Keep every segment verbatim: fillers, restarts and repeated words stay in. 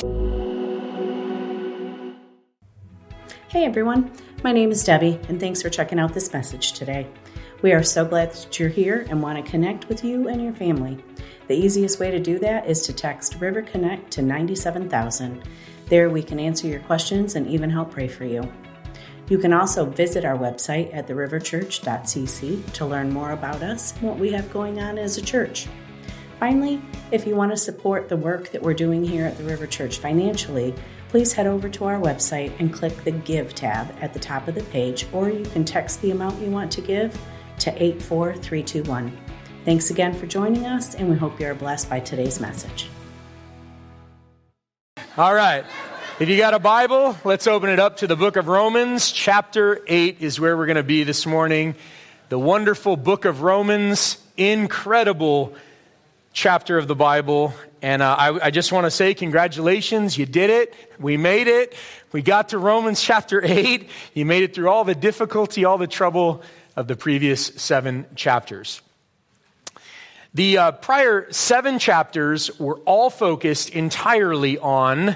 Hey everyone, my name is Debbie, and thanks for checking out this message today. We are so glad that you're here and want to connect with you and your family. The easiest way to do that is to text River Connect to ninety-seven thousand. There we can answer your questions and even help pray for you. You can also visit our website at the river church dot c c to learn more about us and what we have going on as a church. Finally, if you want to support the work that we're doing here at the River Church financially, please head over to our website and click the Give tab at the top of the page, or you can text the amount you want to give to eight four three two one. Thanks again for joining us, and we hope you are blessed by today's message. All right. If you got a Bible, let's open it up to the book of Romans. Chapter eight is where we're going to be this morning. The wonderful book of Romans, incredible chapter of the Bible. And uh, I, I just want to say congratulations. You did it. We made it. We got to Romans chapter eight. You made it through all the difficulty, all the trouble of the previous seven chapters. The uh, prior seven chapters were all focused entirely on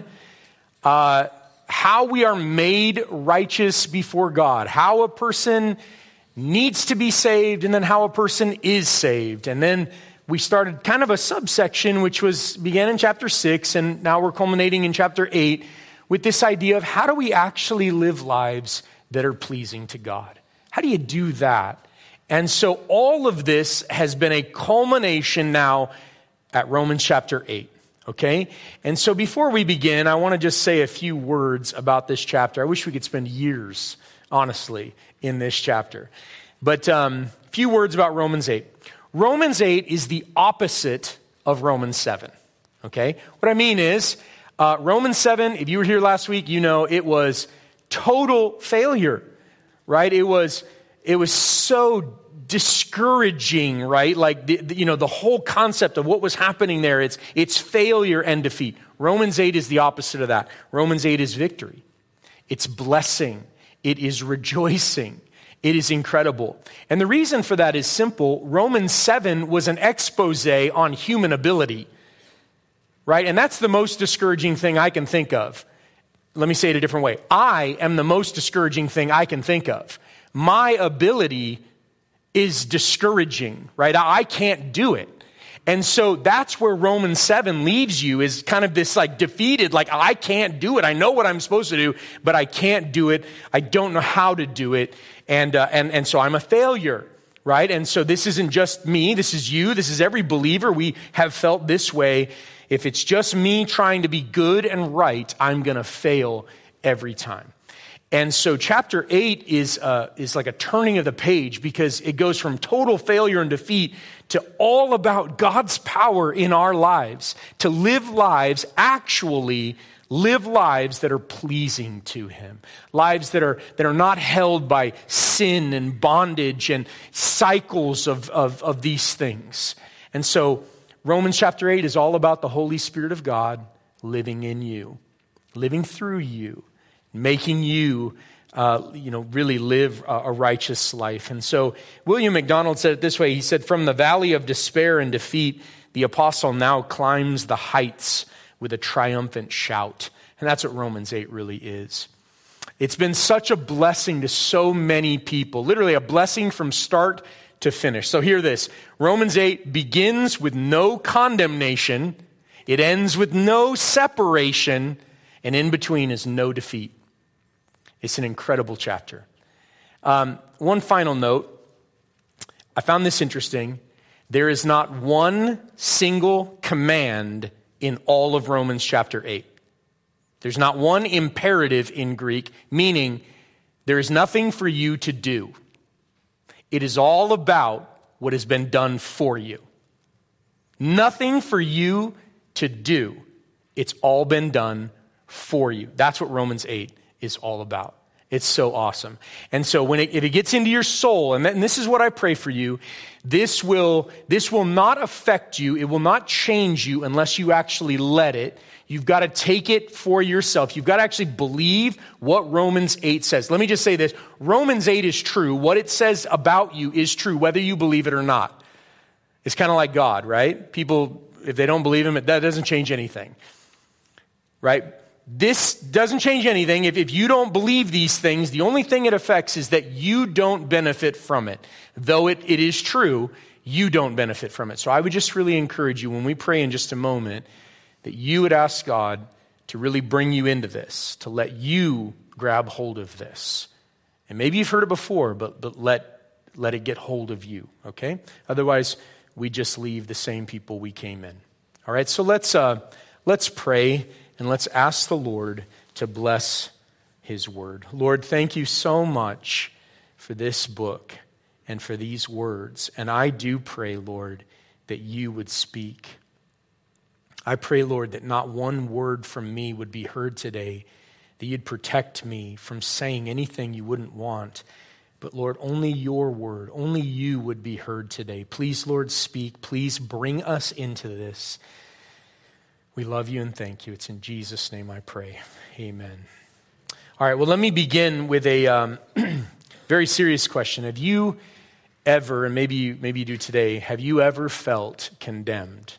uh, how we are made righteous before God, how a person needs to be saved, and then how a person is saved. And then we started kind of a subsection, which was began in chapter six, and now we're culminating in chapter eight with this idea of how do we actually live lives that are pleasing to God? How do you do that? And so all of this has been a culmination now at Romans chapter eight, okay? And so before we begin, I want to just say a few words about this chapter. I wish we could spend years, honestly, in this chapter. But a um, few words about Romans eight. Romans eight is the opposite of Romans seven, okay? What I mean is, uh, Romans seven, if you were here last week, you know it was total failure, right? It was it was so discouraging, right? Like, the, the, you know, the whole concept of what was happening there, it's it's failure and defeat. Romans eight is the opposite of that. Romans eight is victory. It's blessing. It is rejoicing. It is incredible. And the reason for that is simple. Romans seven was an expose on human ability, right? And that's the most discouraging thing I can think of. Let me say it a different way. I am the most discouraging thing I can think of. My ability is discouraging, right? I can't do it. And so that's where Romans seven leaves you, is kind of this like defeated, like I can't do it. I know what I'm supposed to do, but I can't do it. I don't know how to do it. And, uh, and, and so I'm a failure, right? And so this isn't just me. This is you. This is every believer. We have felt this way. If it's just me trying to be good and right, I'm going to fail every time. And so chapter eight is uh, is like a turning of the page, because it goes from total failure and defeat to all about God's power in our lives, to live lives, actually live lives that are pleasing to Him, lives that are that are not held by sin and bondage and cycles of, of, of these things. And so Romans chapter eight is all about the Holy Spirit of God living in you, living through you, making you, uh, you know, really live a, a righteous life. And so William MacDonald said it this way. He said, "From the valley of despair and defeat, the apostle now climbs the heights with a triumphant shout." And that's what Romans eight really is. It's been such a blessing to so many people, literally a blessing from start to finish. So hear this. Romans eight begins with no condemnation. It ends with no separation. And in between is no defeat. It's an incredible chapter. Um, one final note. I found this interesting. There is not one single command in all of Romans chapter eight. There's not one imperative in Greek, meaning there is nothing for you to do. It is all about what has been done for you. Nothing for you to do. It's all been done for you. That's what Romans eight is all about. It's so awesome. And so when it, if it gets into your soul, and, that, and this is what I pray for you, this will, this will not affect you. It will not change you unless you actually let it. You've got to take it for yourself. You've got to actually believe what Romans eight says. Let me just say this. Romans eight is true. What it says about you is true, whether you believe it or not. It's kind of like God, right? People, if they don't believe Him, that doesn't change anything. right? This doesn't change anything. If, if you don't believe these things, the only thing it affects is that you don't benefit from it. Though it, it is true, you don't benefit from it. So I would just really encourage you when we pray in just a moment that you would ask God to really bring you into this, to let you grab hold of this. And maybe you've heard it before, but, but let, let it get hold of you, okay? Otherwise, we just leave the same people we came in. All right, so let's uh, let's pray and let's ask the Lord to bless his word. Lord, thank you so much for this book and for these words. And I do pray, Lord, that you would speak. I pray, Lord, that not one word from me would be heard today, that you'd protect me from saying anything you wouldn't want. But Lord, only your word, only you would be heard today. Please, Lord, speak. Please bring us into this. We love you and thank you. It's in Jesus' name I pray. Amen. All right, well, let me begin with a um, very serious question. Have you ever, and maybe you, maybe you do today, have you ever felt condemned?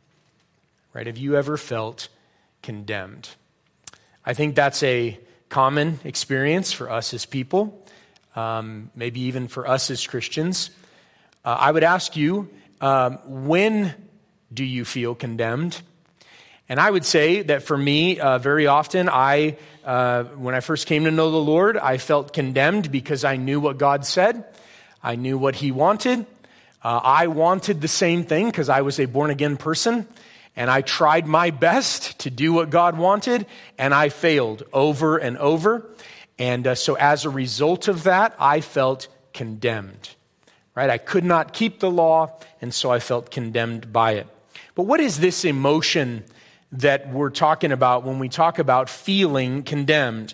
Right? Have you ever felt condemned? I think that's a common experience for us as people, um, maybe even for us as Christians. Uh, I would ask you, um, when do you feel condemned? And I would say that for me, uh, very often, I, uh, when I first came to know the Lord, I felt condemned because I knew what God said. I knew what he wanted. Uh, I wanted the same thing because I was a born-again person. And I tried my best to do what God wanted, and I failed over and over. And uh, so as a result of that, I felt condemned. Right? I could not keep the law, and so I felt condemned by it. But what is this emotion that we're talking about when we talk about feeling condemned?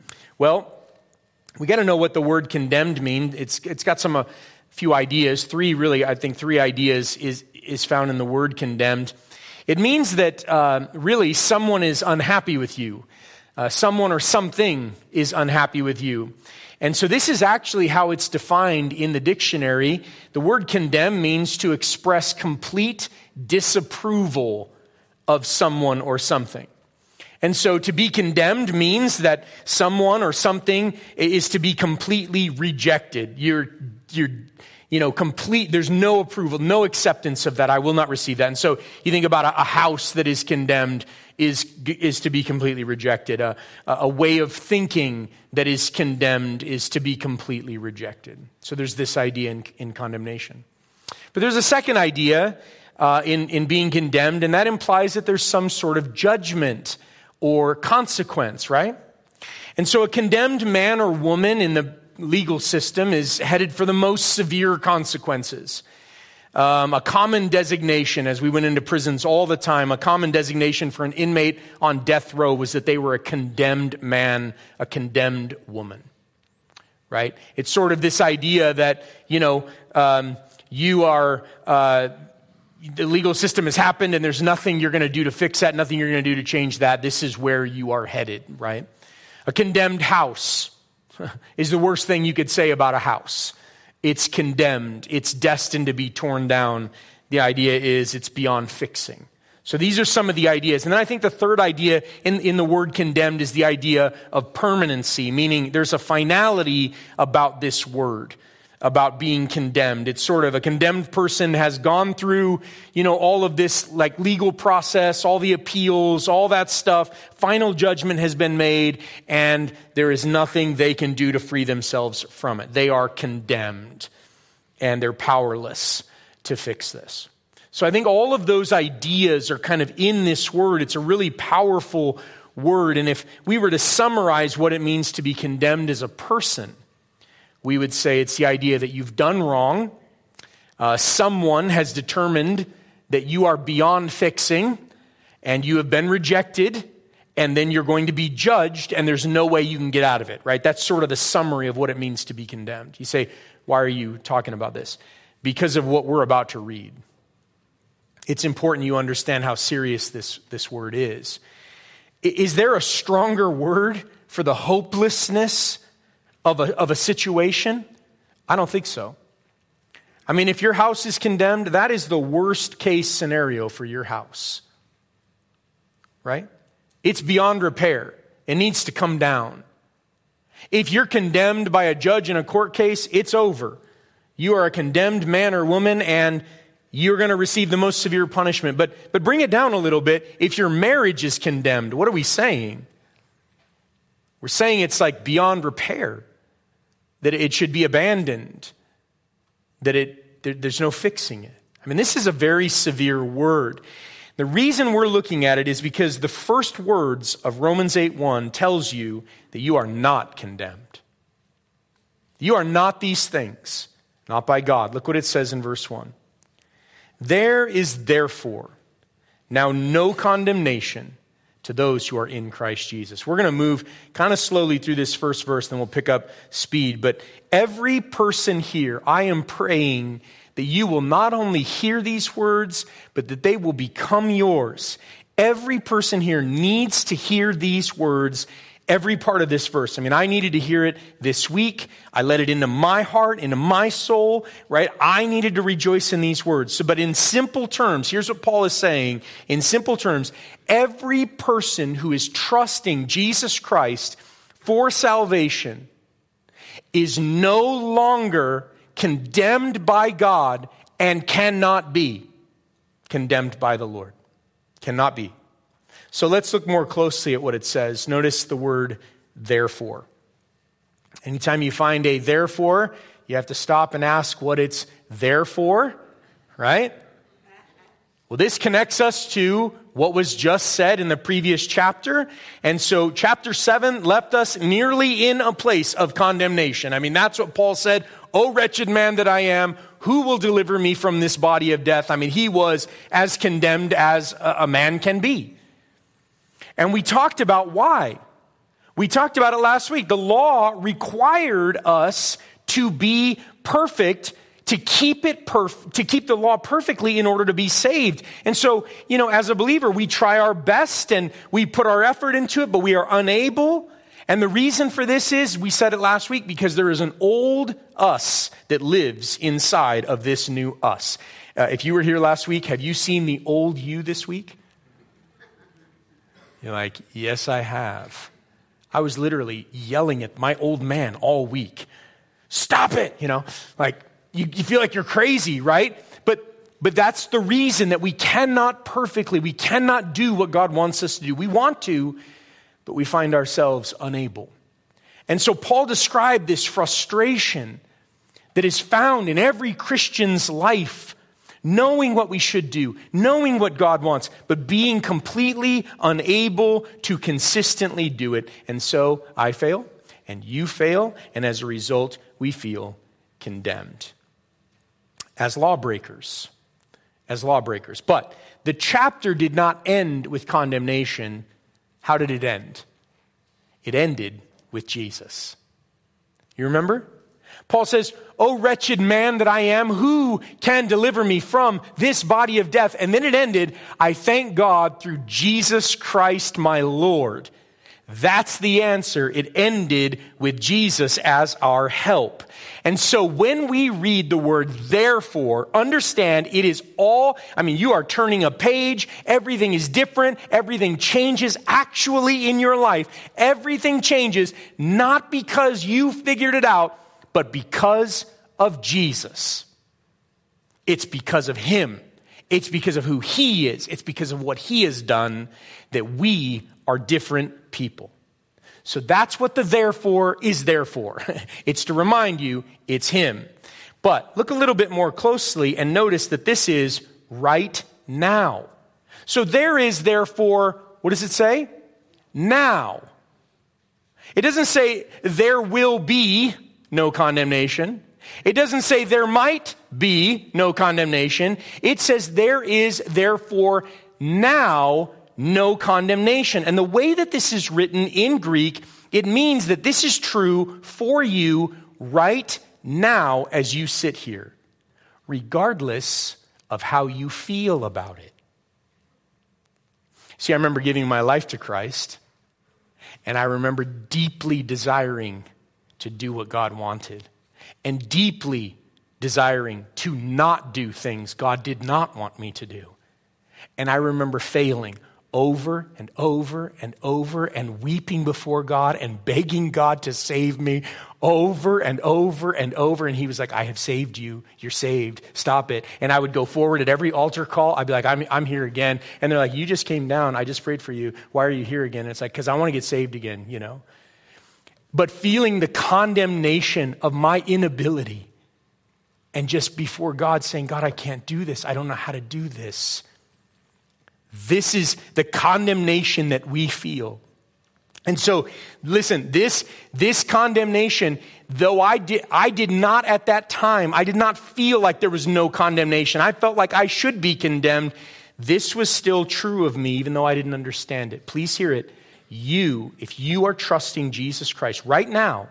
Well, we got to know what the word condemned means. It's it's got some a few ideas. Three really, I think, three ideas is is found in the word condemned. It means that uh, really someone is unhappy with you. Uh, someone or something is unhappy with you. And so this is actually how it's defined in the dictionary. The word condemn means to express complete disapproval of someone or something. And so to be condemned means that someone or something is to be completely rejected. You're, you're, you know, complete, there's no approval, no acceptance of that. I will not receive that. And so you think about a, a house that is condemned is, is to be completely rejected. A, a way of thinking that is condemned is to be completely rejected. So there's this idea in, in condemnation. But there's a second idea uh, in, in being condemned, and that implies that there's some sort of judgment or consequence, right? And so a condemned man or woman in the legal system is headed for the most severe consequences. Um, a common designation, as we went into prisons all the time, a common designation for an inmate on death row was that they were a condemned man, a condemned woman, right? It's sort of this idea that, you know, um, you are... Uh, the legal system has happened and there's nothing you're going to do to fix that, nothing you're going to do to change that. This is where you are headed, right? A condemned house is the worst thing you could say about a house. It's condemned. It's destined to be torn down. The idea is it's beyond fixing. So these are some of the ideas. And then I think the third idea in, in the word condemned is the idea of permanency, meaning there's a finality about this word, about being condemned. It's sort of a condemned person has gone through, you know, all of this like legal process, all the appeals, all that stuff. Final judgment has been made, and there is nothing they can do to free themselves from it. They are condemned, and they're powerless to fix this. So I think all of those ideas are kind of in this word. It's a really powerful word. And if we were to summarize what it means to be condemned as a person, we would say it's the idea that you've done wrong. Uh, someone has determined that you are beyond fixing and you have been rejected, and then you're going to be judged and there's no way you can get out of it, right? That's sort of the summary of what it means to be condemned. You say, why are you talking about this? Because of what we're about to read. It's important you understand how serious this, this word is. Is there a stronger word for the hopelessness Of a, of a situation? I don't think so. I mean, if your house is condemned, that is the worst case scenario for your house. Right? It's beyond repair. It needs to come down. If you're condemned by a judge in a court case, it's over. You are a condemned man or woman, and you're going to receive the most severe punishment. But, but bring it down a little bit. If your marriage is condemned, what are we saying? We're saying it's like beyond repair, that it should be abandoned, that it there, there's no fixing it. I mean, this is a very severe word. The reason we're looking at it is because the first words of Romans eight one tells you that you are not condemned. You are not these things, not by God. Look what it says in verse one. There is therefore now no condemnation to those who are in Christ Jesus. We're going to move kind of slowly through this first verse, then we'll pick up speed. But every person here, I am praying that you will not only hear these words, but that they will become yours. Every person here needs to hear these words, every part of this verse. I mean, I needed to hear it this week. I let it into my heart, into my soul, right? I needed to rejoice in these words. So, but in simple terms, here's what Paul is saying. In simple terms, every person who is trusting Jesus Christ for salvation is no longer condemned by God and cannot be condemned by the Lord. Cannot be. So let's look more closely at what it says. Notice the word therefore. Anytime you find a therefore, you have to stop and ask what it's there for, right? Well, this connects us to what was just said in the previous chapter. And so chapter seven left us nearly in a place of condemnation. I mean, that's what Paul said. "O wretched man that I am, who will deliver me from this body of death?" I mean, he was as condemned as a man can be. And we talked about why. We talked about it last week. The law required us to be perfect, to keep it perf- to keep the law perfectly in order to be saved. And so, you know, as a believer, we try our best and we put our effort into it, but we are unable. And the reason for this is, we said it last week, because there is an old us that lives inside of this new us. Uh, if you were here last week, have you seen the old you this week? You're like, yes, I have. I was literally yelling at my old man all week. Stop it! You know, like you, you feel like you're crazy, right? But but that's the reason that we cannot perfectly, we cannot do what God wants us to do. We want to, but we find ourselves unable. And so Paul described this frustration that is found in every Christian's life, knowing what we should do, knowing what God wants, but being completely unable to consistently do it. And so I fail, and you fail, and as a result, we feel condemned. As lawbreakers. As lawbreakers. But the chapter did not end with condemnation. How did it end? It ended with Jesus. You remember? Paul says, "O wretched man that I am, who can deliver me from this body of death?" And then it ended, "I thank God through Jesus Christ my Lord." That's the answer. It ended with Jesus as our help. And so when we read the word therefore, understand it is all, I mean, you are turning a page. Everything is different. Everything changes actually in your life. Everything changes not because you figured it out, but because of Jesus. It's because of him. It's because of who he is. It's because of what he has done that we are different people. So that's what the therefore is there for. It's to remind you it's him. But look a little bit more closely and notice that this is right now. So there is therefore, what does it say? Now. It doesn't say there will be no condemnation. It doesn't say there might be no condemnation. It says there is therefore now no condemnation. And the way that this is written in Greek, it means that this is true for you right now as you sit here, regardless of how you feel about it. See, I remember giving my life to Christ, and I remember deeply desiring to do what God wanted, and deeply desiring to not do things God did not want me to do. And I remember failing over and over and over and weeping before God and begging God to save me over and over and over. And he was like, I have saved you. You're saved. Stop it. And I would go forward at every altar call. I'd be like, I'm, I'm here again. And they're like, you just came down. I just prayed for you. Why are you here again? And it's like, because I want to get saved again, you know. But feeling the condemnation of my inability and just before God saying, God, I can't do this. I don't know how to do this. This is the condemnation that we feel. And so, listen, this, this condemnation, though I did, I did not at that time, I did not feel like there was no condemnation. I felt like I should be condemned. This was still true of me, even though I didn't understand it. Please hear it. You, if you are trusting Jesus Christ right now,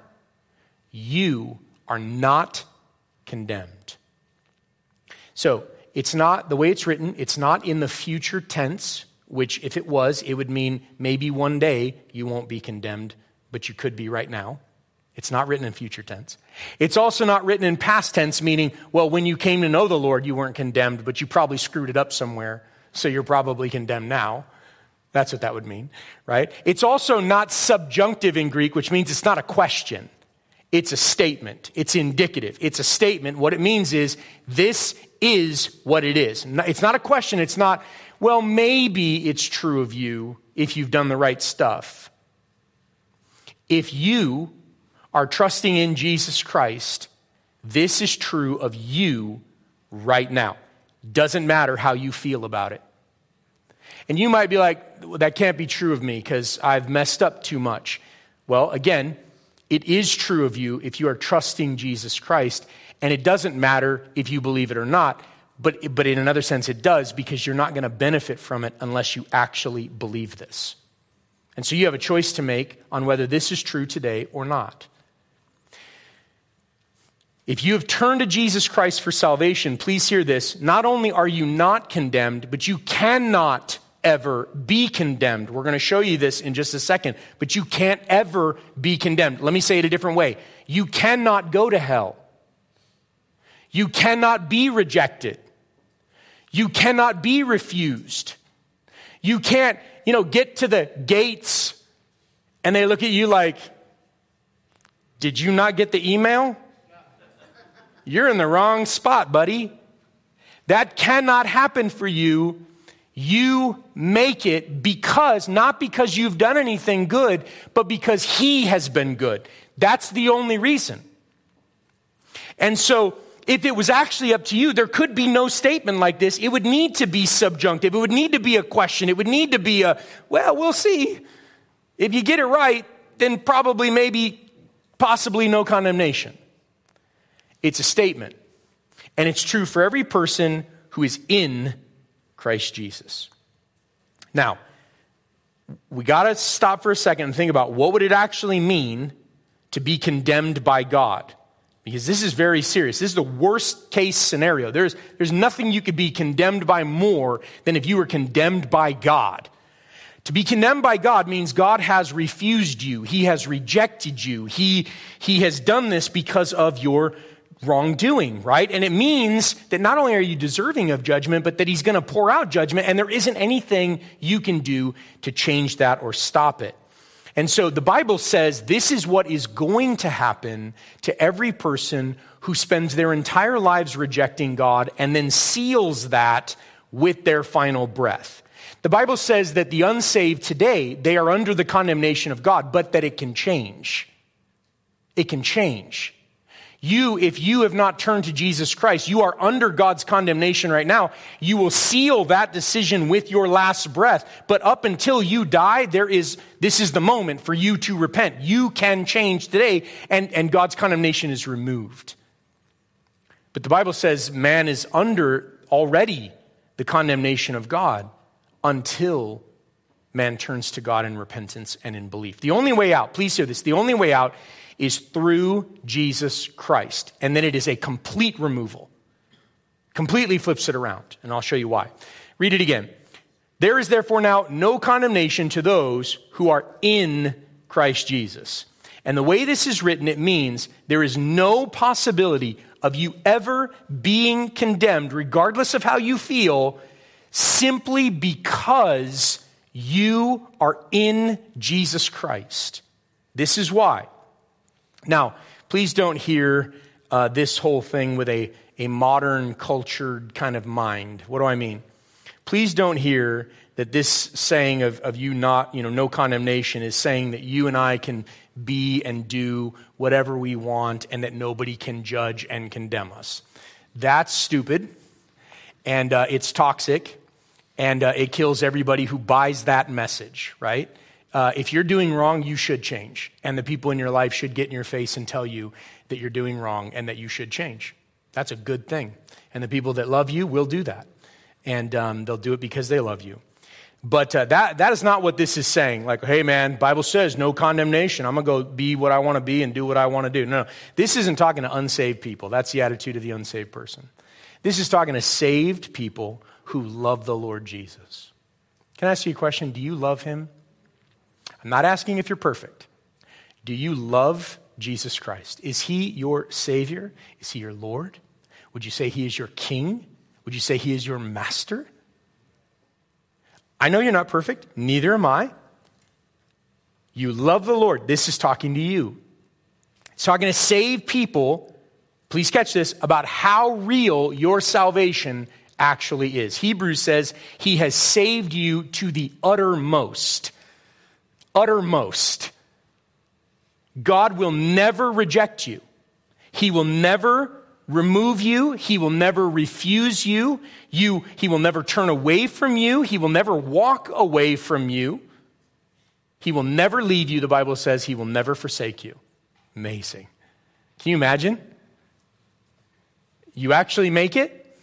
you are not condemned. So, it's not, the way it's written, it's not in the future tense, which if it was, it would mean maybe one day you won't be condemned, but you could be right now. It's not written in future tense. It's also not written in past tense, meaning, well, when you came to know the Lord, you weren't condemned, but you probably screwed it up somewhere, so you're probably condemned now. That's what that would mean, right? It's also not subjunctive in Greek, which means it's not a question. It's a statement. It's indicative. It's a statement. What it means is, this is what it is. It's not a question. It's not, well, maybe it's true of you if you've done the right stuff. If you are trusting in Jesus Christ, this is true of you right now. Doesn't matter how you feel about it. And you might be like, well, that can't be true of me because I've messed up too much. Well, again, it is true of you if you are trusting Jesus Christ, and it doesn't matter if you believe it or not, but, but in another sense it does, because you're not going to benefit from it unless you actually believe this. And so you have a choice to make on whether this is true today or not. If you have turned to Jesus Christ for salvation, please hear this. Not only are you not condemned, but you cannot ever be condemned. We're going to show you this in just a second, but you can't ever be condemned. Let me say it a different way. You cannot go to hell. You cannot be rejected. You cannot be refused. You can't, you know, get to the gates and they look at you like, did you not get the email? You're in the wrong spot, buddy. That cannot happen for you. You make it because, not because you've done anything good, but because He has been good. That's the only reason. And so, if it was actually up to you, there could be no statement like this. It would need to be subjunctive. It would need to be a question. It would need to be a, well, we'll see. If you get it right, then probably, maybe, possibly no condemnation. It's a statement. And it's true for every person who is in Christ Jesus. Now, we got to stop for a second and think about what would it actually mean to be condemned by God? Because this is very serious. This is the worst case scenario. There's, there's nothing you could be condemned by more than if you were condemned by God. To be condemned by God means God has refused you. He has rejected you. He, he has done this because of your wrongdoing, right? And it means that not only are you deserving of judgment, but that He's going to pour out judgment, and there isn't anything you can do to change that or stop it. And so the Bible says this is what is going to happen to every person who spends their entire lives rejecting God and then seals that with their final breath. The Bible says that the unsaved today, they are under the condemnation of God, but that it can change. It can change. You, if you have not turned to Jesus Christ, you are under God's condemnation right now. You will seal that decision with your last breath. But up until you die, there is, this is the moment for you to repent. You can change today, and, and God's condemnation is removed. But the Bible says man is under already the condemnation of God until man turns to God in repentance and in belief. The only way out, please hear this, the only way out is through Jesus Christ. And then it is a complete removal. Completely flips it around. And I'll show you why. Read it again. There is therefore now no condemnation to those who are in Christ Jesus. And the way this is written, it means there is no possibility of you ever being condemned, regardless of how you feel, simply because You are in Jesus Christ. This is why. Now, please don't hear uh, this whole thing with a, a modern cultured kind of mind. What do I mean? Please don't hear that this saying of, of you not, you know, no condemnation is saying that you and I can be and do whatever we want and that nobody can judge and condemn us. That's stupid, and uh, it's toxic, and uh, it kills everybody who buys that message, right? Uh, if you're doing wrong, you should change, and the people in your life should get in your face and tell you that you're doing wrong and that you should change. That's a good thing, and the people that love you will do that. And um, they'll do it because they love you. But uh, that that is not what this is saying. Like, hey, man, Bible says no condemnation. I'm going to go be what I want to be and do what I want to do. No, no, this isn't talking to unsaved people. That's the attitude of the unsaved person. This is talking to saved people who love the Lord Jesus. Can I ask you a question? Do you love him? I'm not asking if you're perfect. Do you love Jesus Christ? Is he your Savior? Is he your Lord? Would you say he is your King? Would you say he is your master? I know you're not perfect. Neither am I. You love the Lord. This is talking to you. It's talking to saved people, please catch this, about how real your salvation actually is. Hebrews says he has saved you to the uttermost. Uttermost. God will never reject you. He will never remove you. He will never refuse you. You, he will never turn away from you. He will never walk away from you. He will never leave you. The Bible says he will never forsake you. Amazing. Can you imagine? You actually make it?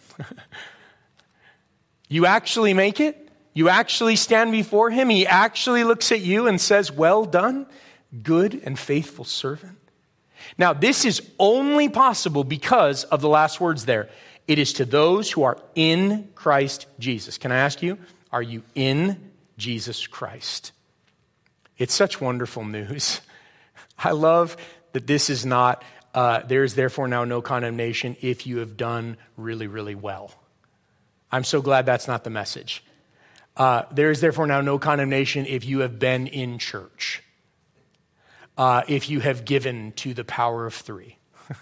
You actually make it? You actually stand before him? He actually looks at you and says, well done, good and faithful servant. Now, this is only possible because of the last words there. It is to those who are in Christ Jesus. Can I ask you, are you in Jesus Christ? It's such wonderful news. I love that this is not, uh, there is therefore now no condemnation if you have done really, really well. I'm so glad that's not the message. Uh, there is therefore now no condemnation if you have been in church. Uh, if you have given to the power of three.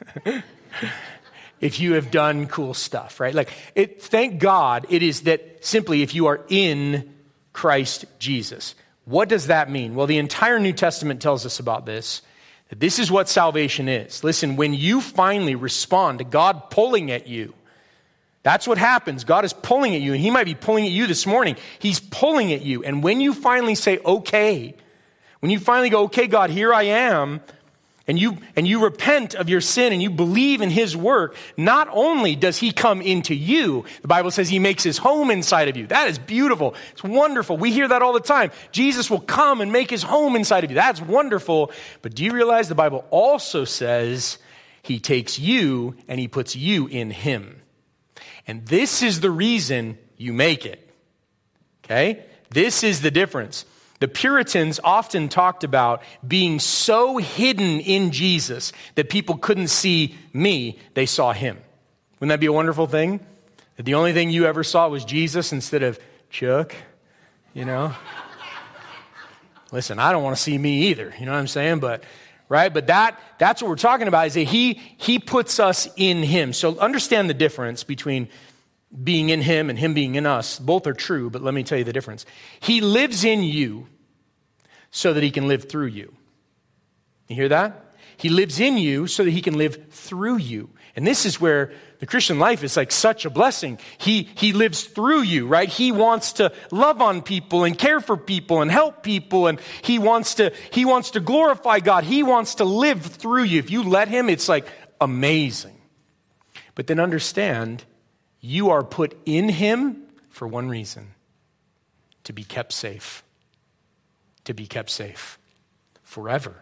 If you have done cool stuff, right? Like, it, thank God it is that simply if you are in Christ Jesus. What does that mean? Well, the entire New Testament tells us about this. That this is what salvation is. Listen, when you finally respond to God pulling at you, that's what happens. God is pulling at you, and he might be pulling at you this morning. He's pulling at you. And when you finally say, okay, when you finally go, okay, God, here I am, and you and you repent of your sin and you believe in his work, not only does he come into you, the Bible says he makes his home inside of you. That is beautiful. It's wonderful. We hear that all the time. Jesus will come and make his home inside of you. That's wonderful. But do you realize the Bible also says he takes you and he puts you in him? And this is the reason you make it. Okay? This is the difference. The Puritans often talked about being so hidden in Jesus that people couldn't see me, they saw him. Wouldn't that be a wonderful thing? That the only thing you ever saw was Jesus instead of Chuck, you know? Listen, I don't want to see me either, you know what I'm saying? But, right? But that that's what we're talking about, is that he, he puts us in him. So understand the difference between being in him and him being in us. Both are true, but let me tell you the difference. He lives in you so that he can live through you. You hear that? He lives in you so that he can live through you. And this is where the Christian life is like such a blessing. He, he lives through you, right? He wants to love on people and care for people and help people. And he wants to, he wants to glorify God. He wants to live through you. If you let him, it's like amazing. But then understand, you are put in him for one reason: to be kept safe. To be kept safe forever.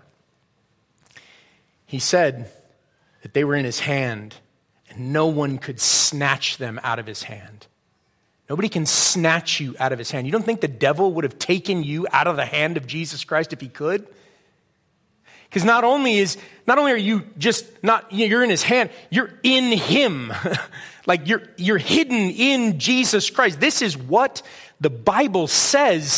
He said that they were in his hand and no one could snatch them out of his hand. Nobody can snatch you out of his hand. You don't think the devil would have taken you out of the hand of Jesus Christ if he could? Because not only is, not only are you just not, you're in his hand, you're in him. Like you're, you're hidden in Jesus Christ. This is what the Bible says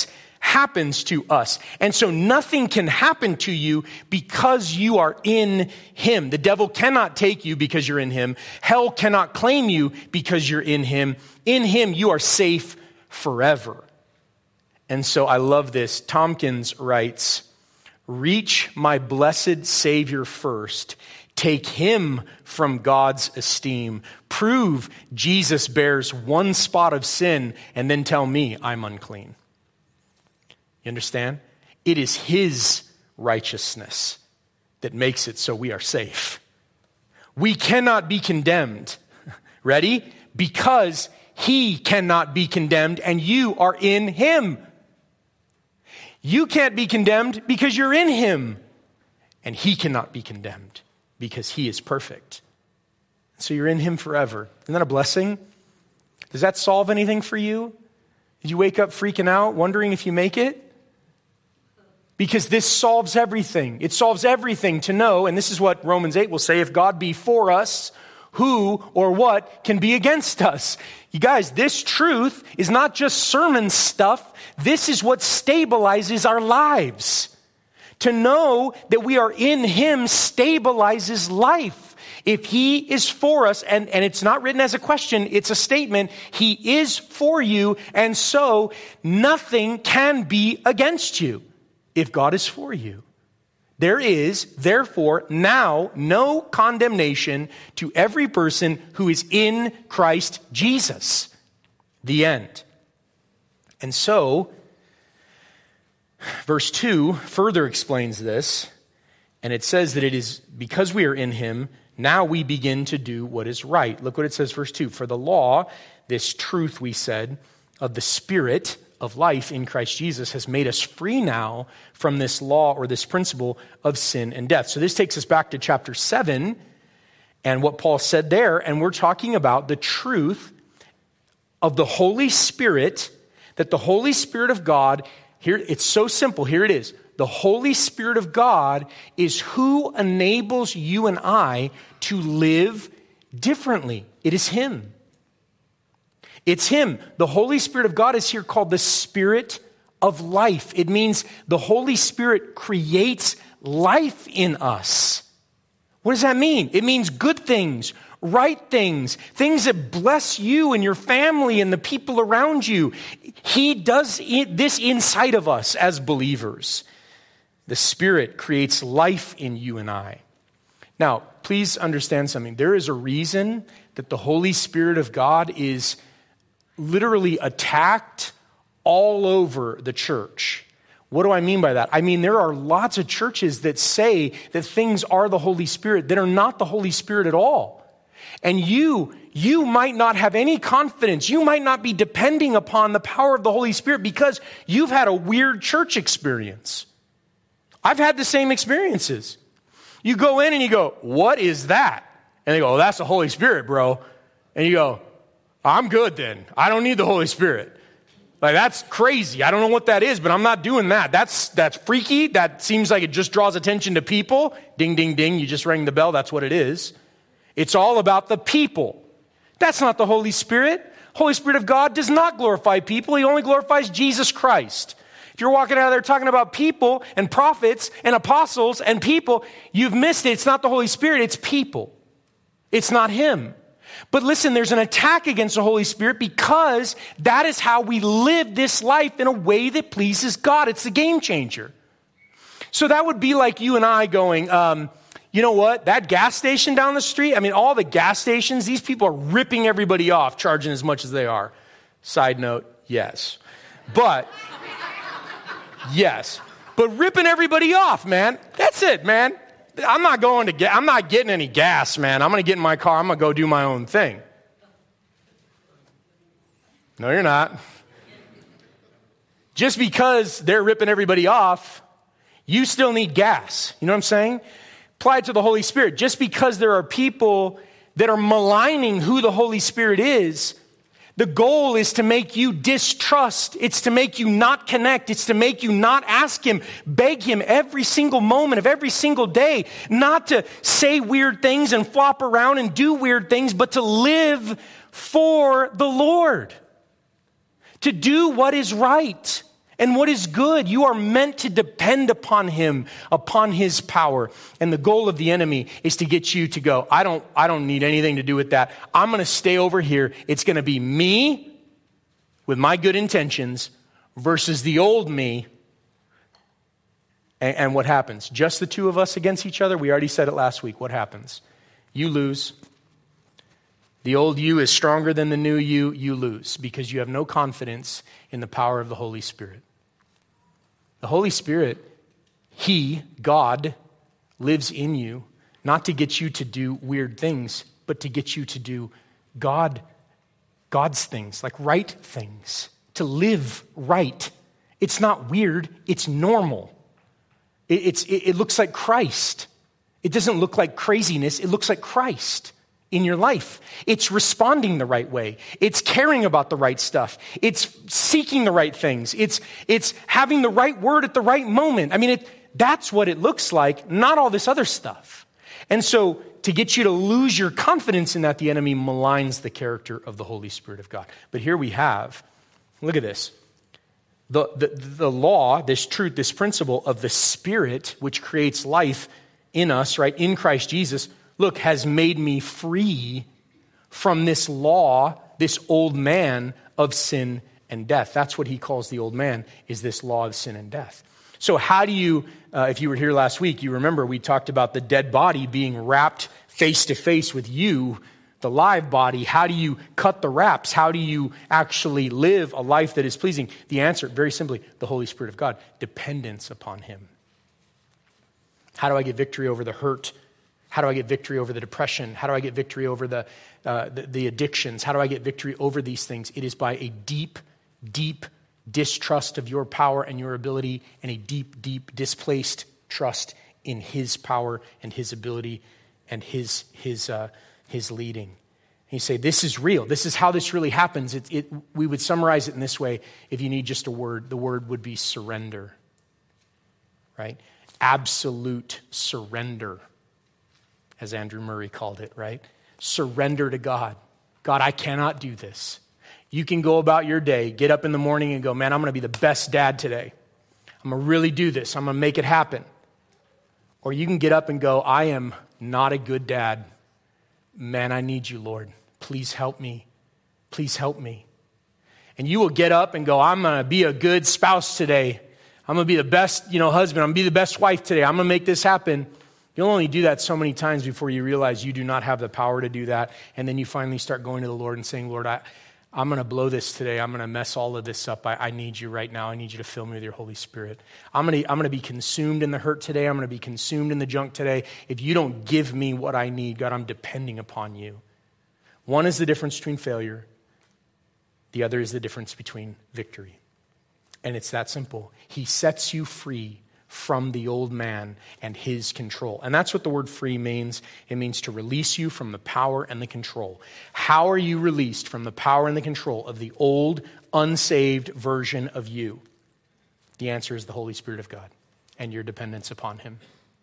happens to us. And so nothing can happen to you because you are in him. The devil cannot take you because you're in him. Hell cannot claim you because you're in him. In him, you are safe forever. And so I love this. Tompkins writes, reach my blessed Savior first. Take him from God's esteem. Prove Jesus bears one spot of sin, and then tell me I'm unclean. You understand? It is his righteousness that makes it so we are safe. We cannot be condemned. Ready? Because he cannot be condemned, and you are in him. You can't be condemned because you're in him, and he cannot be condemned because he is perfect. So you're in him forever. Isn't that a blessing? Does that solve anything for you? Did you wake up freaking out, wondering if you make it? Because this solves everything. It solves everything to know, and this is what Romans eight will say, if God be for us, who or what can be against us? You guys, this truth is not just sermon stuff. This is what stabilizes our lives. To know that we are in him stabilizes life. If he is for us, and, and it's not written as a question, it's a statement, he is for you, and so nothing can be against you if God is for you. There is, therefore, now no condemnation to every person who is in Christ Jesus. The end. And so, verse two further explains this, and it says that it is because we are in him, now we begin to do what is right. Look what it says, verse two. For the law, this truth we said, of the Spirit of life in Christ Jesus has made us free now from this law or this principle of sin and death. So this takes us back to chapter seven and what Paul said there, and we're talking about the truth of the Holy Spirit, that the Holy Spirit of God, here it's so simple, here it is. The Holy Spirit of God is who enables you and I to live differently. It is him. It's him. The Holy Spirit of God is here called the Spirit of life. It means the Holy Spirit creates life in us. What does that mean? It means good things, right things, things that bless you and your family and the people around you. He does this inside of us as believers. The Spirit creates life in you and I. Now, please understand something. There is a reason that the Holy Spirit of God is literally attacked all over the church. What do I mean by that? I mean, there are lots of churches that say that things are the Holy Spirit that are not the Holy Spirit at all. And you, you might not have any confidence. You might not be depending upon the power of the Holy Spirit because you've had a weird church experience. I've had the same experiences. You go in and you go, what is that? And they go, oh, that's the Holy Spirit, bro. And you go, I'm good then. I don't need the Holy Spirit. Like, that's crazy. I don't know what that is, but I'm not doing that. That's that's freaky. That seems like it just draws attention to people. Ding, ding, ding. You just rang the bell. That's what it is. It's all about the people. That's not the Holy Spirit. Holy Spirit of God does not glorify people. He only glorifies Jesus Christ. If you're walking out of there talking about people and prophets and apostles and people, you've missed it. It's not the Holy Spirit. It's people. It's not him. But listen, there's an attack against the Holy Spirit because that is how we live this life in a way that pleases God. It's the game changer. So that would be like you and I going, um, you know what? That gas station down the street, I mean, all the gas stations, these people are ripping everybody off, charging as much as they are. Side note, yes. But, yes. But ripping everybody off, man. That's it, man. I'm not going to get, I'm not getting any gas, man. I'm going to get in my car. I'm going to go do my own thing. No, you're not. Just because they're ripping everybody off, you still need gas. You know what I'm saying? Apply it to the Holy Spirit. Just because there are people that are maligning who the Holy Spirit is, the goal is to make you distrust. It's to make you not connect. It's to make you not ask him, beg him every single moment of every single day, not to say weird things and flop around and do weird things, but to live for the Lord, to do what is right and what is good. You are meant to depend upon him, upon his power. And the goal of the enemy is to get you to go, I don't, I don't need anything to do with that. I'm going to stay over here. It's going to be me with my good intentions versus the old me. And, and what happens? Just the two of us against each other? We already said it last week. What happens? You lose. The old you is stronger than the new you. You lose because you have no confidence in the power of the Holy Spirit. The Holy Spirit, he, God, lives in you, not to get you to do weird things, but to get you to do God, God's things, like right things, to live right. It's not weird, it's normal. It, it's, it, it looks like Christ. It doesn't look like craziness, it looks like Christ in your life. It's responding the right way. It's caring about the right stuff. It's seeking the right things. It's, it's having the right word at the right moment. I mean, it, that's what it looks like, not all this other stuff. And so to get you to lose your confidence in that, the enemy maligns the character of the Holy Spirit of God. But here we have, look at this. The, the, the law, this truth, this principle of the Spirit, which creates life in us, right, in Christ Jesus, look, has made me free from this law, this old man of sin and death. That's what he calls the old man, is this law of sin and death. So how do you, uh, if you were here last week, you remember we talked about the dead body being wrapped face to face with you, the live body. How do you cut the wraps? How do you actually live a life that is pleasing? The answer, very simply, the Holy Spirit of God, dependence upon him. How do I get victory over the hurt? How do I get victory over the depression? How do I get victory over the, uh, the, the addictions? How do I get victory over these things? It is by a deep, deep distrust of your power and your ability, and a deep, deep displaced trust in his power and his ability and his, his, uh, his leading. And you say, this is real. This is how this really happens. It, it, we would summarize it in this way. If you need just a word, the word would be surrender, right? Absolute surrender, as Andrew Murray called it, right? Surrender to God. God, I cannot do this. You can go about your day, get up in the morning and go, man, I'm going to be the best dad today. I'm going to really do this. I'm going to make it happen. Or you can get up and go, I am not a good dad. Man, I need you, Lord. Please help me. Please help me. And you will get up and go, I'm going to be a good spouse today. I'm going to be the best, you know, husband. I'm going to be the best wife today. I'm going to make this happen. You'll only do that so many times before you realize you do not have the power to do that. And then you finally start going to the Lord and saying, Lord, I, I'm going to blow this today. I'm going to mess all of this up. I, I need you right now. I need you to fill me with your Holy Spirit. I'm going to, I'm going to be consumed in the hurt today. I'm going to be consumed in the junk today. If you don't give me what I need, God, I'm depending upon you. One is the difference between failure. The other is the difference between victory. And it's that simple. He sets you free from the old man and his control. And that's what the word free means. It means to release you from the power and the control. How are you released from the power and the control of the old, unsaved version of you? The answer is the Holy Spirit of God and your dependence upon him.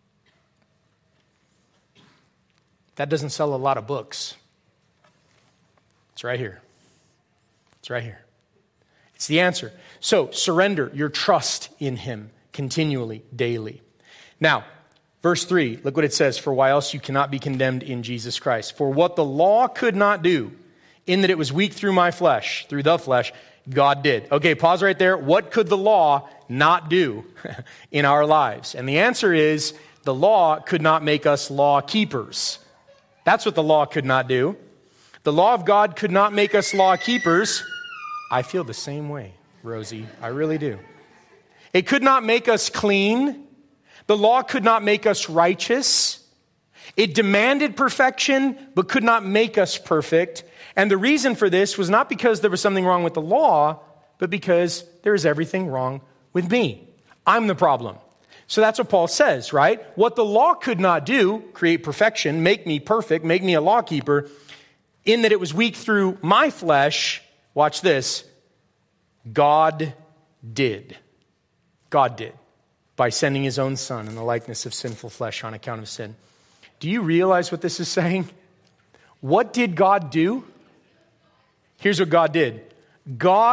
That doesn't sell a lot of books. It's right here. It's right here. It's the answer. So surrender your trust in him continually, daily. Now, verse three, look what it says. For why else you cannot be condemned in Jesus Christ? For what the law could not do, in that it was weak through my flesh, through the flesh, God did. Okay, pause right there. What could the law not do in our lives? And the answer is, the law could not make us law keepers. That's what the law could not do. The law of God could not make us law keepers. I feel the same way, Rosie. I really do. It could not make us clean. The law could not make us righteous. It demanded perfection, but could not make us perfect. And the reason for this was not because there was something wrong with the law, but because there is everything wrong with me. I'm the problem. So that's what Paul says, right? What the law could not do, create perfection, make me perfect, make me a law keeper, in that it was weak through my flesh, watch this, God did. God did, by sending his own son in the likeness of sinful flesh on account of sin. Do you realize what this is saying? What did God do? Here's what God did. God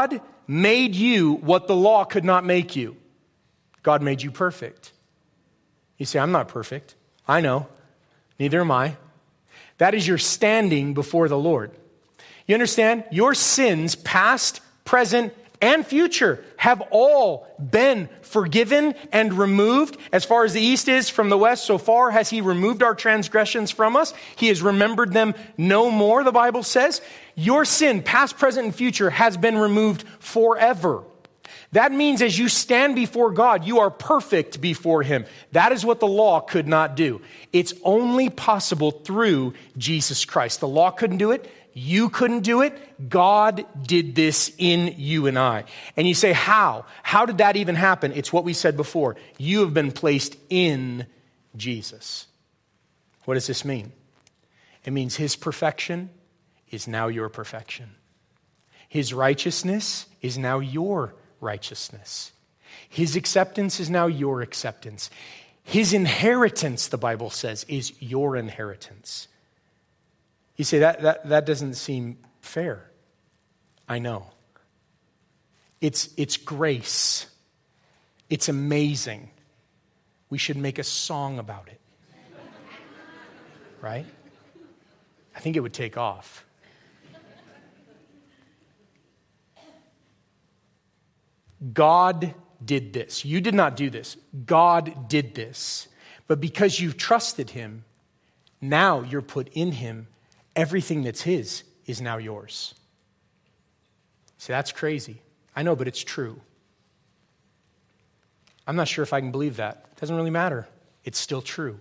made you what the law could not make you. God made you perfect. You say, I'm not perfect. I know. Neither am I. That is your standing before the Lord. You understand? Your sins, past, present, and future, have all been forgiven and removed. As far as the east is from the west, so far has he removed our transgressions from us. He has remembered them no more, the Bible says. Your sin, past, present, and future, has been removed forever. That means as you stand before God, you are perfect before him. That is what the law could not do. It's only possible through Jesus Christ. The law couldn't do it. You couldn't do it. God did this in you and I. And you say, how? How did that even happen? It's what we said before. You have been placed in Jesus. What does this mean? It means his perfection is now your perfection. His righteousness is now your righteousness. His acceptance is now your acceptance. His inheritance, the Bible says, is your inheritance. You say, that, that, that doesn't seem fair. I know. It's, it's grace. It's amazing. We should make a song about it. Right? I think it would take off. God did this. You did not do this. God did this. But because you've trusted him, now you're put in him. Everything that's his is now yours. See, that's crazy. I know, but it's true. I'm not sure if I can believe that. It doesn't really matter. It's still true.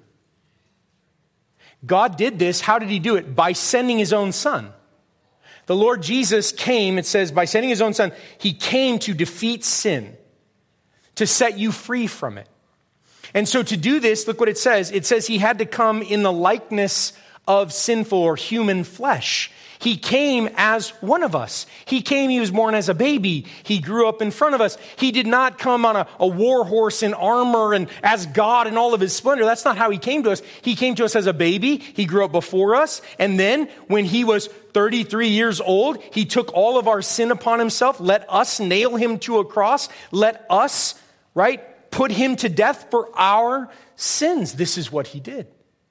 God did this. How did he do it? By sending his own son. The Lord Jesus came, it says, by sending his own son, he came to defeat sin, to set you free from it. And so to do this, look what it says. It says he had to come in the likeness of sinful or human flesh. He came as one of us. He came, he was born as a baby. He grew up in front of us. He did not come on a, a war horse in armor and as God in all of his splendor. That's not how he came to us. He came to us as a baby. He grew up before us. And then when he was thirty-three years old, he took all of our sin upon himself. Let us nail him to a cross. Let us, right, put him to death for our sins. This is what he did.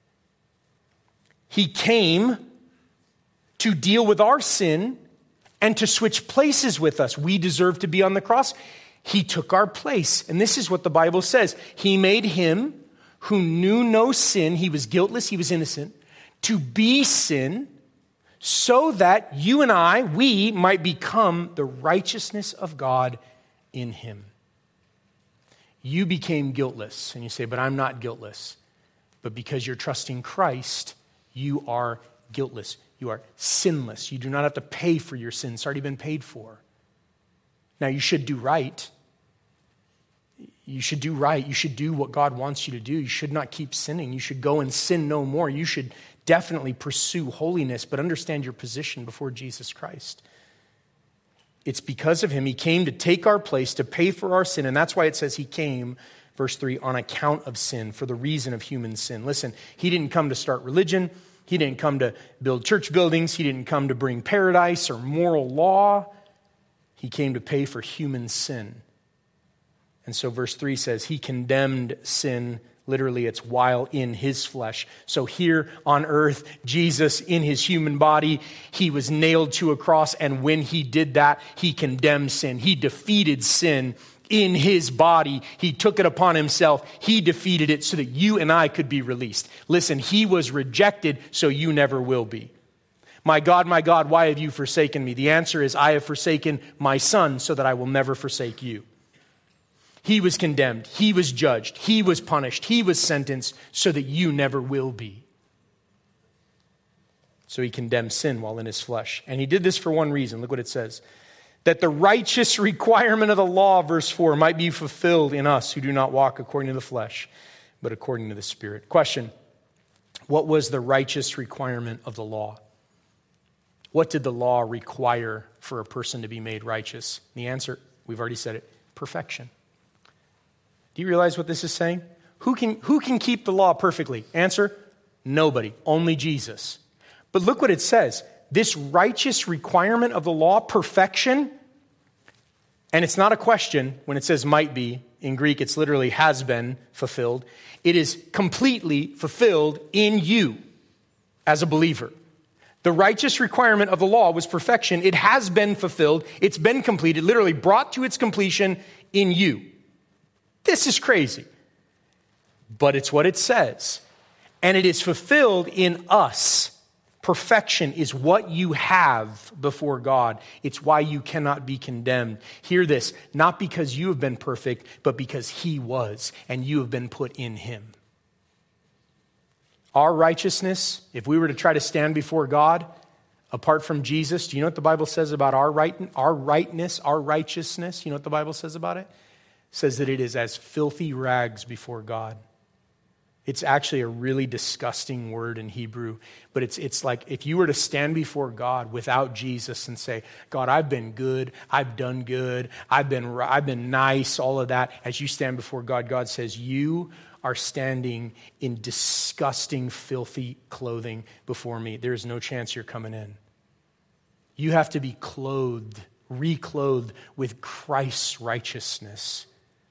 He came to deal with our sin and to switch places with us. We deserve to be on the cross. He took our place. And this is what the Bible says. He made him who knew no sin, he was guiltless, he was innocent, to be sin, so that you and I, we might become the righteousness of God in him. You became guiltless. And you say, but I'm not guiltless. But because you're trusting Christ, you are guiltless. You are sinless. You do not have to pay for your sins. It's already been paid for. Now, you should do right. You should do right. You should do what God wants you to do. You should not keep sinning. You should go and sin no more. You should definitely pursue holiness, but understand your position before Jesus Christ. It's because of him. He came to take our place, to pay for our sin, and that's why it says he came, verse three, on account of sin, for the reason of human sin. Listen, he didn't come to start religion. He didn't come to build church buildings. He didn't come to bring paradise or moral law. He came to pay for human sin. And so verse three says, he condemned sin. Literally, it's while in his flesh. So here on earth, Jesus in his human body, he was nailed to a cross. And when he did that, he condemned sin. He defeated sin in his body. He took it upon himself. He defeated it so that you and I could be released. Listen, he was rejected, so you never will be. My God, my God, why have you forsaken me? The answer is, I have forsaken my son so that I will never forsake you. He was condemned. He was judged. He was punished. He was sentenced so that you never will be. So he condemned sin while in his flesh. And he did this for one reason. Look what it says. That the righteous requirement of the law, verse four, might be fulfilled in us who do not walk according to the flesh, but according to the Spirit. Question, what was the righteous requirement of the law? What did the law require for a person to be made righteous? The answer, we've already said it, perfection. Do you realize what this is saying? Who can, who can keep the law perfectly? Answer, nobody, only Jesus. But look what it says. This righteous requirement of the law, perfection, And it's not a question when it says might be. In Greek, it's literally has been fulfilled. It is completely fulfilled in you as a believer. The righteous requirement of the law was perfection. It has been fulfilled. It's been completed, literally brought to its completion in you. This is crazy. But it's what it says. And it is fulfilled in us. Perfection is what you have before God. It's why you cannot be condemned. Hear this, not because you have been perfect, but because he was, and you have been put in him. Our righteousness, if we were to try to stand before God, apart from Jesus, do you know what the Bible says about our right, our rightness, our righteousness? You know what the Bible says about it? It says that it is as filthy rags before God. It's actually a really disgusting word in Hebrew, but it's it's like if you were to stand before God without Jesus and say, God, I've been good, I've done good, I've been I've been nice, all of that. As you stand before God, God says, you are standing in disgusting, filthy clothing before me. There is no chance you're coming in. You have to be clothed, reclothed with Christ's righteousness,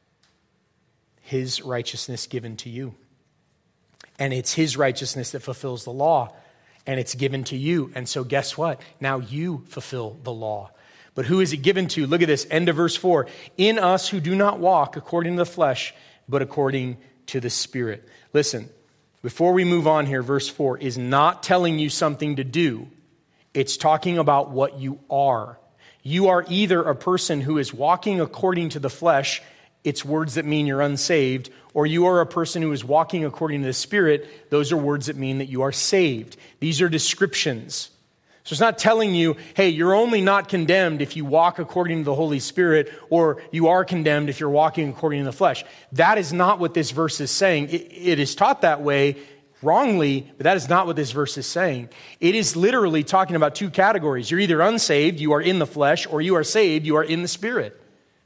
his righteousness given to you. And it's his righteousness that fulfills the law, and it's given to you. And so guess what? Now you fulfill the law. But who is it given to? Look at this, end of verse four. In us who do not walk according to the flesh, but according to the Spirit. Listen, before we move on here, verse four is not telling you something to do. It's talking about what you are. You are either a person who is walking according to the flesh, it's words that mean you're unsaved, or you are a person who is walking according to the Spirit. Those are words that mean that you are saved. These are descriptions. So it's not telling you, hey, you're only not condemned if you walk according to the Holy Spirit, or you are condemned if you're walking according to the flesh. That is not what this verse is saying. It, it is taught that way wrongly, but that is not what this verse is saying. It is literally talking about two categories. You're either unsaved, you are in the flesh, or you are saved, you are in the Spirit.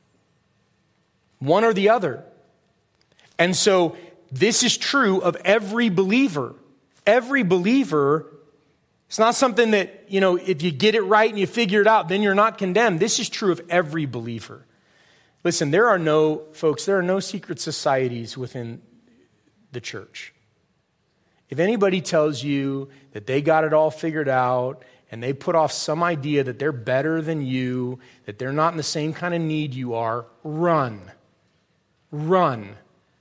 One or the other. And so this is true of every believer. Every believer, it's not something that, you know, if you get it right and you figure it out, then you're not condemned. This is true of every believer. Listen, there are no, folks, there are no secret societies within the church. If anybody tells you that they got it all figured out and they put off some idea that they're better than you, that they're not in the same kind of need you are, run. Run.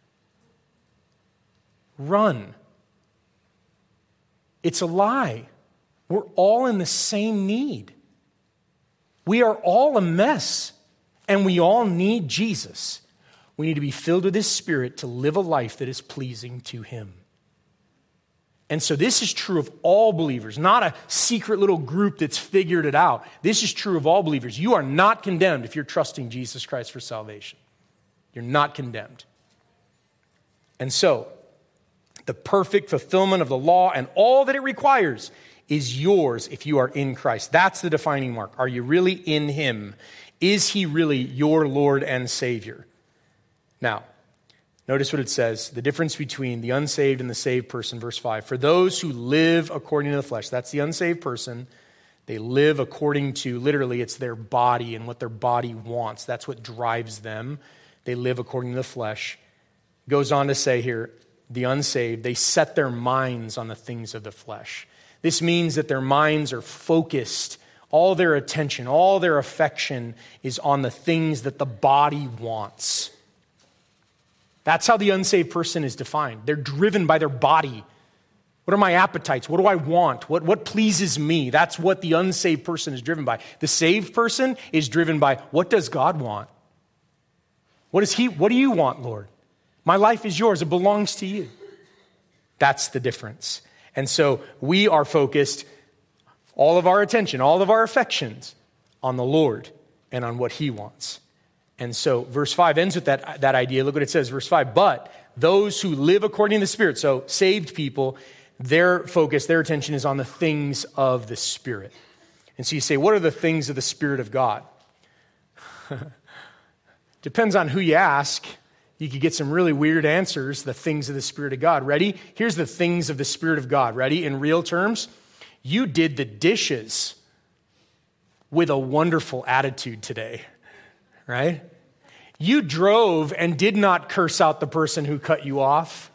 Run. It's a lie. We're all in the same need. We are all a mess, and we all need Jesus. We need to be filled with His Spirit to live a life that is pleasing to Him. And so this is true of all believers, not a secret little group that's figured it out. This is true of all believers. You are not condemned if you're trusting Jesus Christ for salvation. You're not condemned. And so, the perfect fulfillment of the law and all that it requires is yours if you are in Christ. That's the defining mark. Are you really in Him? Is He really your Lord and Savior? Now, notice what it says, the difference between the unsaved and the saved person, verse five. For those who live according to the flesh, that's the unsaved person, they live according to, literally, it's their body and what their body wants. That's what drives them. They live according to the flesh. Goes on to say here, the unsaved, they set their minds on the things of the flesh. This means that their minds are focused. All their attention, all their affection is on the things that the body wants. That's how the unsaved person is defined. They're driven by their body. What are my appetites? What do I want? What, what pleases me? That's what the unsaved person is driven by. The saved person is driven by, what does God want? What is He? What do you want, Lord? My life is yours. It belongs to you. That's the difference. And so we are focused, all of our attention, all of our affections on the Lord and on what He wants. And so verse five ends with that, that idea. Look what it says, verse five. But those who live according to the Spirit, so saved people, their focus, their attention is on the things of the Spirit. And so you say, what are the things of the Spirit of God? Depends on who you ask. You could get some really weird answers, the things of the Spirit of God. Ready? Here's the things of the Spirit of God. Ready? In real terms, you did the dishes with a wonderful attitude today. right? You drove and did not curse out the person who cut you off.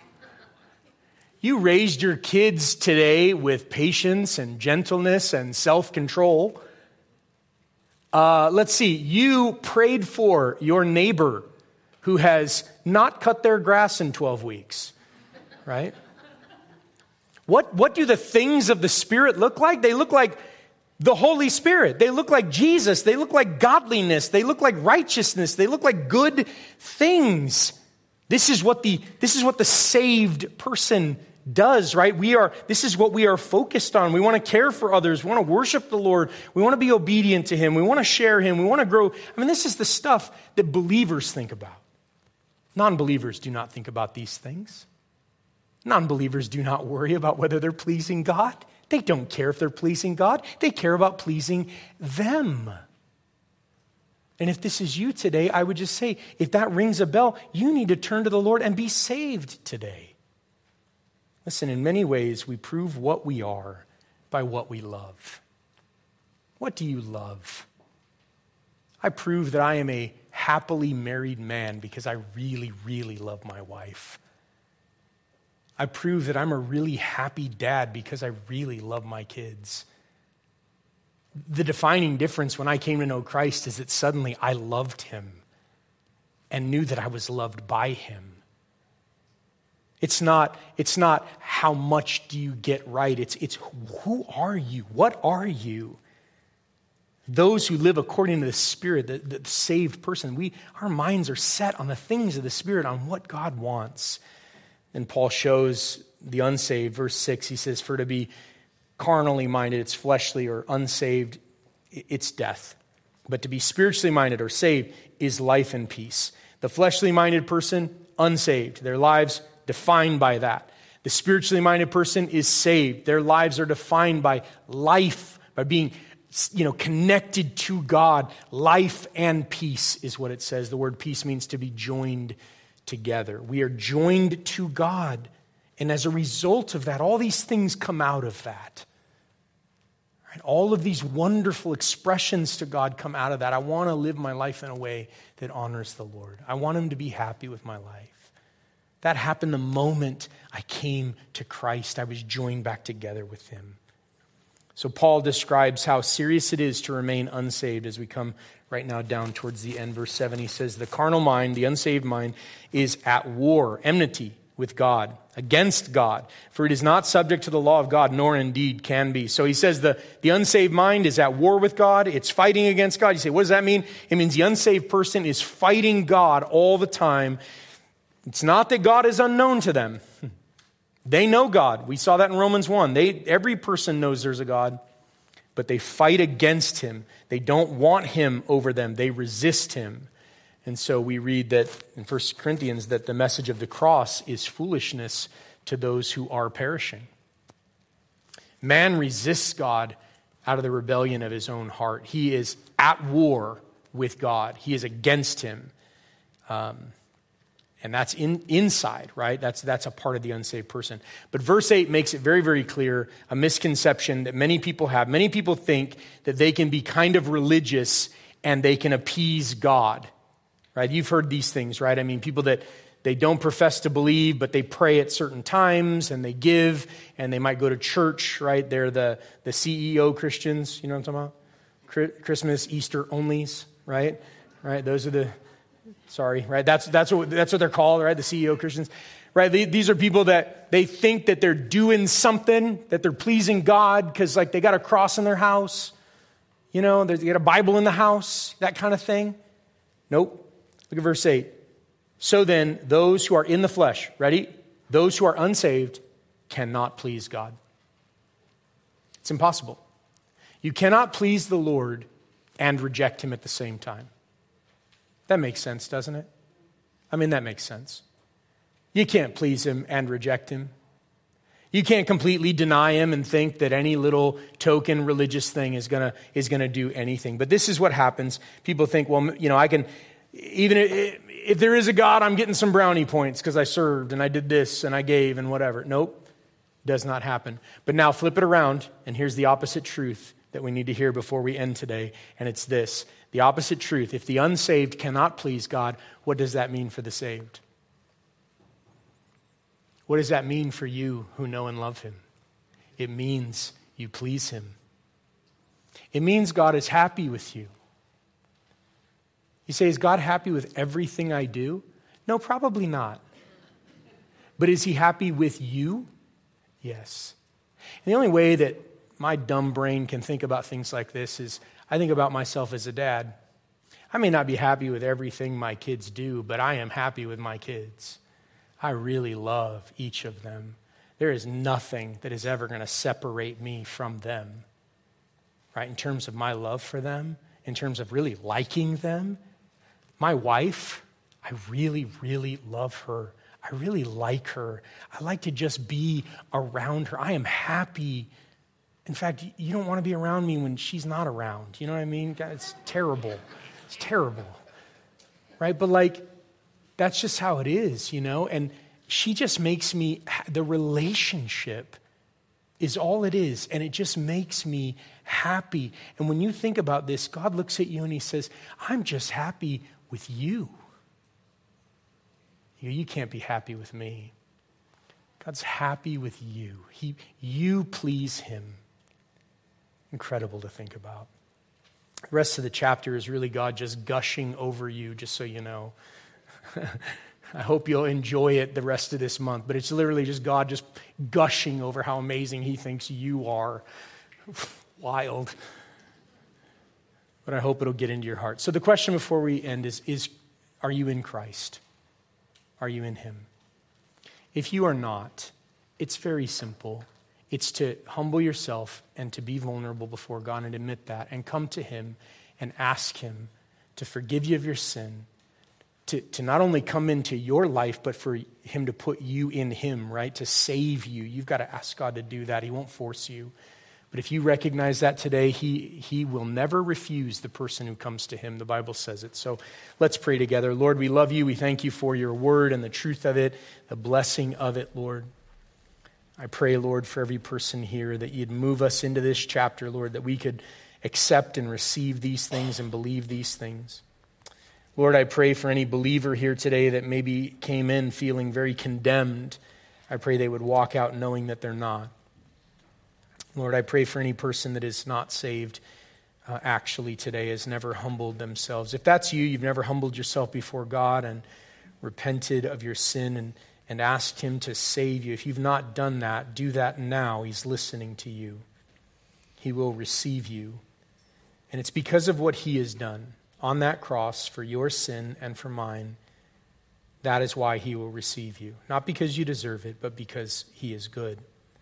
You raised your kids today with patience and gentleness and self-control. Uh, let's see, you prayed for your neighbor who has not cut their grass in twelve weeks, right? What, what do the things of the Spirit look like? They look like the Holy Spirit. They look like Jesus. They look like godliness. They look like righteousness. They look like good things. This is what the, this is what the saved person does, right? We are, this is what we are focused on. We want to care for others. We want to worship the Lord. We want to be obedient to Him. We want to share Him. We want to grow. I mean, this is the stuff that believers think about. Non-believers do not think about these things. Non-believers do not worry about whether they're pleasing God. They don't care if they're pleasing God. They care about pleasing them. And if this is you today, I would just say, if that rings a bell, you need to turn to the Lord and be saved today. Listen, in many ways, we prove what we are by what we love. What do you love? I prove that I am a happily married man because I really, really love my wife. I prove that I'm a really happy dad because I really love my kids. The defining difference when I came to know Christ is that suddenly I loved Him and knew that I was loved by Him. It's not, it's not how much do you get right. It's, it's who are you? What are you? Those who live according to the Spirit, the, the saved person, we, our minds are set on the things of the Spirit, on what God wants. And Paul shows the unsaved, verse six, he says, for to be carnally minded, it's fleshly, or unsaved, it's death. But to be spiritually minded or saved is life and peace. The fleshly minded person, unsaved. Their lives defined by that. The spiritually minded person is saved. Their lives are defined by life, by being, you know, connected to God. Life and peace is what it says. The word peace means to be joined together. We are joined to God. And as a result of that, all these things come out of that. Right? All of these wonderful expressions to God come out of that. I want to live my life in a way that honors the Lord. I want Him to be happy with my life. That happened the moment I came to Christ. I was joined back together with Him. So Paul describes how serious it is to remain unsaved as we come right now down towards the end. Verse seven, he says, the carnal mind, the unsaved mind, is at war, enmity with God, against God. For it is not subject to the law of God, nor indeed can be. So he says the, the unsaved mind is at war with God. It's fighting against God. You say, what does that mean? It means the unsaved person is fighting God all the time. It's not that God is unknown to them. They know God. We saw that in Romans one. They, every person knows there's a God, but they fight against Him. They don't want Him over them. They resist Him. And so we read that in First Corinthians that the message of the cross is foolishness to those who are perishing. Man resists God out of the rebellion of his own heart. He is at war with God. He is against Him. Um, And that's in, inside, right? That's, that's a part of the unsaved person. But verse eight makes it very, very clear, a misconception that many people have. Many people think that they can be kind of religious and they can appease God, right? You've heard these things, right? I mean, people that they don't profess to believe, but they pray at certain times and they give and they might go to church, right? They're the, the C E O Christians, you know what I'm talking about? Christmas, Easter onlys, right? Right? Those are the... Sorry, right? That's that's what that's what they're called, right? The C E O Christians, right? They, these are people that they think that they're doing something, that they're pleasing God because, like, they got a cross in their house, you know, they got a Bible in the house, that kind of thing. Nope. Look at verse eight. So then, those who are in the flesh, ready? Those who are unsaved cannot please God. It's impossible. You cannot please the Lord and reject Him at the same time. That makes sense, doesn't it? I mean, that makes sense. You can't please Him and reject Him. You can't completely deny Him and think that any little token religious thing is gonna is gonna do anything. But this is what happens. People think, well, you know, I can, even if, if there is a God, I'm getting some brownie points because I served and I did this and I gave and whatever. Nope, does not happen. But now flip it around, and here's the opposite truth. that we need to hear before we end today, and it's this. The opposite truth. If the unsaved cannot please God, what does that mean for the saved? What does that mean for you who know and love him? It means you please him. It means God is happy with you. You say, is God happy with everything I do? No, probably not. But is he happy with you? Yes. And the only way that my dumb brain can think about things like this is I think about myself as a dad. I may not be happy with everything my kids do, but I am happy with my kids. I really love each of them. There is nothing that is ever going to separate me from them, right? In terms of my love for them, in terms of really liking them. My wife, I really, really love her. I really like her. I like to just be around her. I am happy. In fact, you don't want to be around me when she's not around. You know what I mean? It's terrible. It's terrible, right? But like, that's just how it is, you know? And she just makes me, the relationship is all it is. And it just makes me happy. And when you think about this, God looks at you and he says, I'm just happy with you. You, you can't be happy with me. God's happy with you. He, you please him. Incredible to think about. The rest of the chapter is really God just gushing over you, just so you know. I hope you'll enjoy it the rest of this month, but it's literally just God just gushing over how amazing he thinks you are. Wild. But I hope it'll get into your heart. So the question before we end is, is, are you in Christ? Are you in him? If you are not, it's very simple. It's to humble yourself and to be vulnerable before God and admit that and come to him and ask him to forgive you of your sin, to, to not only come into your life, but for him to put you in him, right? To save you. You've got to ask God to do that. He won't force you. But if you recognize that today, he, he will never refuse the person who comes to him. The Bible says it. So let's pray together. Lord, we love you. We thank you for your word and the truth of it, the blessing of it, Lord. I pray, Lord, for every person here that you'd move us into this chapter, Lord, that we could accept and receive these things and believe these things. Lord, I pray for any believer here today that maybe came in feeling very condemned. I pray they would walk out knowing that they're not. Lord, I pray for any person that is not saved uh, actually today, has never humbled themselves. If that's you, you've never humbled yourself before God and repented of your sin and, and asked him to save you. If you've not done that, do that now. He's listening to you. He will receive you. And it's because of what he has done on that cross for your sin and for mine. That is why he will receive you. Not because you deserve it, but because he is good.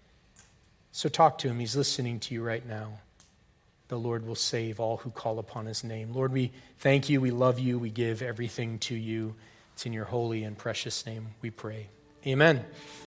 So talk to him. He's listening to you right now. The Lord will save all who call upon his name. Lord, we thank you. We love you. We give everything to you. It's in your holy and precious name we pray. Amen.